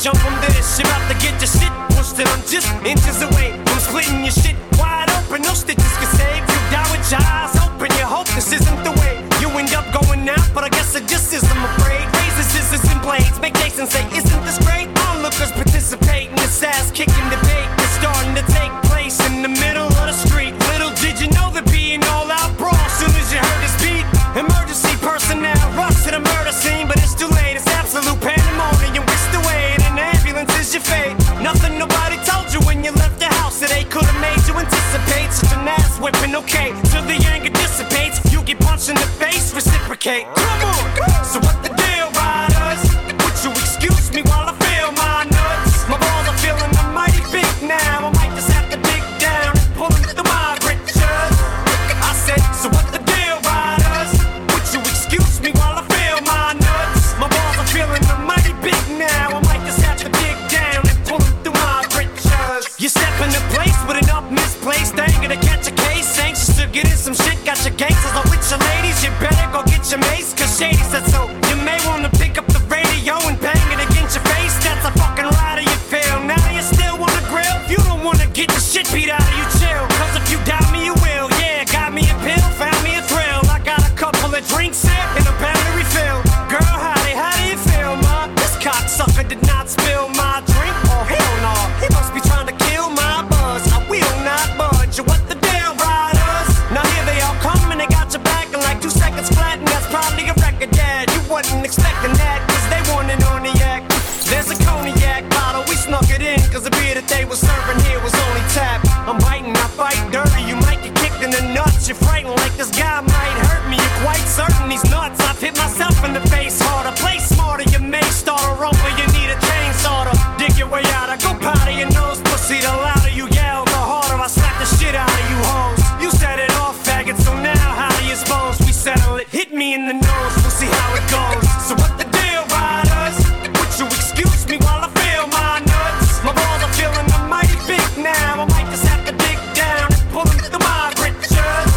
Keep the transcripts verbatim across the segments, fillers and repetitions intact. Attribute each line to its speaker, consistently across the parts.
Speaker 1: jump from this. You're about to get your shit pushed and I'm just inches away from splitting your shit wide open. No stitches can save you. Die with your eyes open. You hope this isn't the way you end up going out, but I guess it just is. I'm afraid. Razors, scissors, and blades make Jason say, isn't this great? Onlookers participate in this ass-kicking debate that's starting to take place in the middle of the street. Little did you know there'd be an all-out brawl soon as you heard this beat. Emergency personnel rush to the murder scene, but it's too late. It's absolute pandemonium. Whisked away in an ambulance is your fate. Nothing nobody told you when you left the house that they could have made you anticipate such an ass whipping. Okay, till the anger dissipates, you get punched in the face. Reciprocate. Come on. So what the deal, riders? Would you excuse me while I feel my nuts? My balls are feeling the mighty big now. I might just have to dig down and pull them through my britches. I said, so what the deal, riders? Would you excuse me while I feel my nuts? My balls are feeling the mighty big now. I might just have to dig down and pull them through my britches. You step into place with an up misplaced anger to catch a case. Anxious to get in some shit, got your gangsters on with your ladies. You better go get your mace, cause Shady said so. You may wanna pick up the radio and bang it against your face. That's a fucking rider you feel. Now you still wanna grill? You don't wanna get the shit beat out of you, chill. Cause if you doubt me, you will. Yeah, got me a pill, found me a thrill. I got a couple of drinks here and a pound to refill. Girl, howdy, how do you feel, ma? This cocksucker did not spill my drink. Oh, hell no. He must be trying to kill my buzz. I will not budge. What the deal, riders? Now here they all come and they got your back in like two seconds flat, and that's probably a record, yeah. You wasn't expecting that, cause they wanted on the act. There's a cognac bottle, we snuck it in, cause the beer that they were serving here was only tap. I'm biting, I fight dirty, you might get kicked in the nuts. You're frightened like this guy might hurt me. You're quite certain he's nuts. I've hit myself in the face harder. Play smarter, you may start a rumble. You need a chainsaw to dig your way out of. Go powder your nose, pussy. The louder you yell, the harder I slap the shit out of you hoes. You set it off, faggot, so now how do you suppose we settle it? Hit me in the nose, we'll see how it goes. So what the deal, riders? Would you excuse me while I feel my nuts? My balls are feeling the mighty big now. I might just have to dig down and pull them through my britches.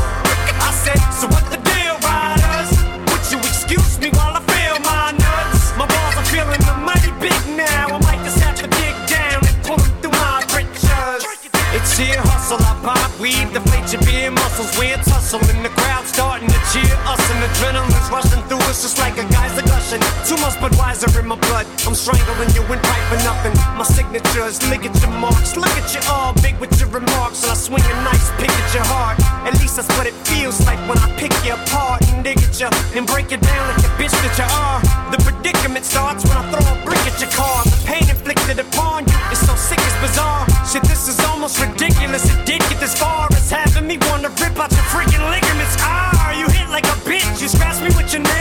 Speaker 1: I said, so what the deal, riders? Would you excuse me while I feel my nuts? My balls are feeling the mighty big now. I might just have to dig down and pull them through my britches. It's sheer hustle, I pop weed, deflate your beer muscles. We're tussling, the crowd starting to cheer us, and adrenaline's rushing through us just like a geyser gushing. Too much Budweiser in my blood, I'm strangling you in pipe for nothing. My signatures, look at your marks, look at you all big with your remarks. And I swing a nice pick at your heart, at least that's what it feels like when I pick you apart and dig at you and break you down like the bitch that you are. The predicament starts when I throw a brick at your car. The pain inflicted upon you is so sick, it's bizarre. Shit, this is almost ridiculous. It did get this far, it's having me wanna rip out your freaking ligaments. Ah, you hit like a bitch, you scratch me with your